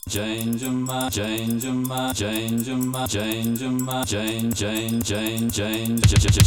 change your mind, change your mind, change your mind, change your mind, change.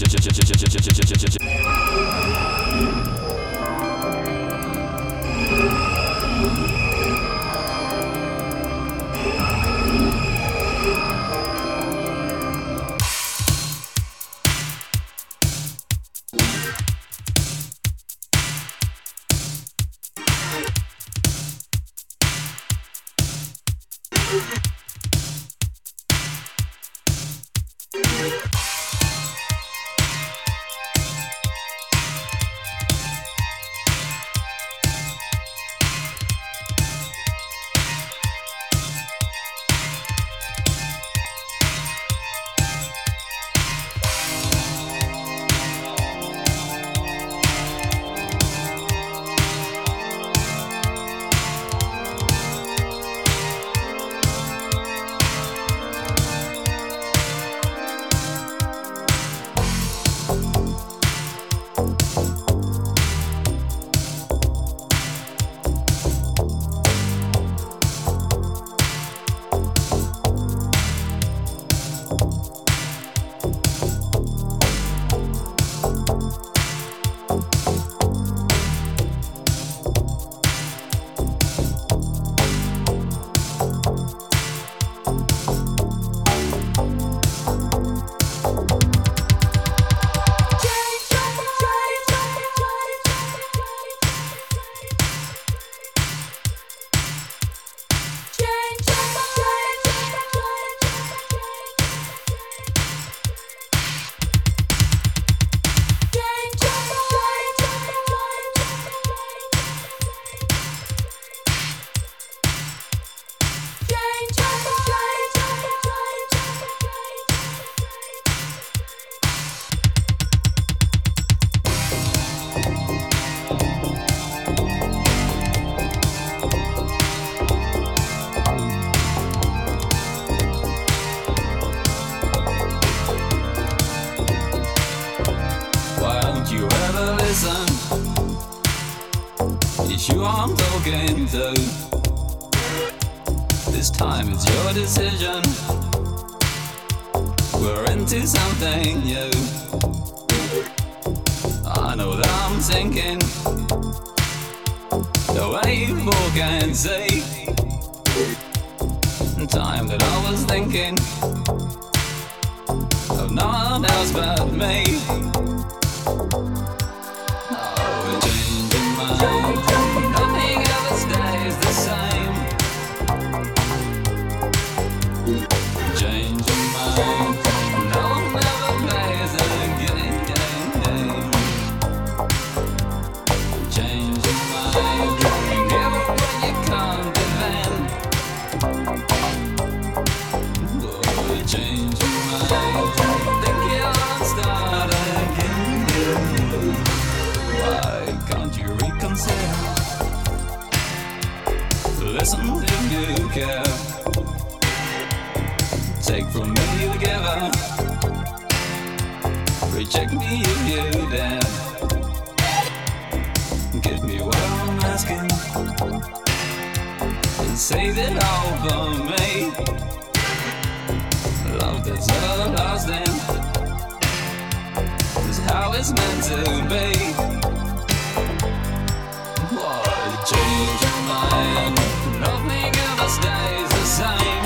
It's you I'm talking to. This time it's your decision. We're into something new. I know that I'm thinking the way you walk and see. Time that I was thinking of no one else but me. Oh, changing mind. Nothing ever stays the same. Changing mind. No one ever plays a game. Changing mind. Give up what you can't defend. Oh, changing mind. Think you'll start again. Why can't you reconsider? Listen if you care. Take from me together. Reject me if you dare. Give me what I'm asking and save it all for me. Love that's everlasting is how it's meant to be. Why change your mind? Nothing ever stays the same.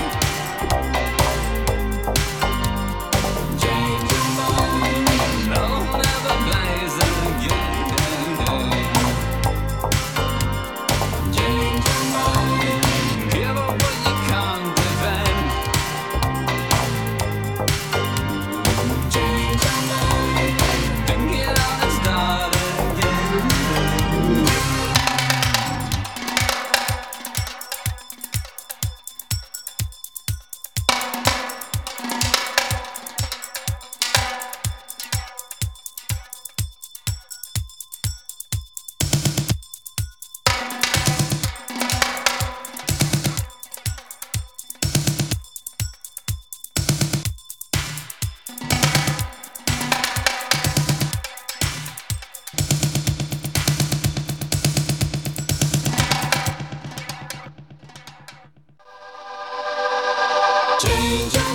Change your mind. No one ever plays the game. Change your mind. Give up what you can't defend. Change your mind. Think it out and start again. change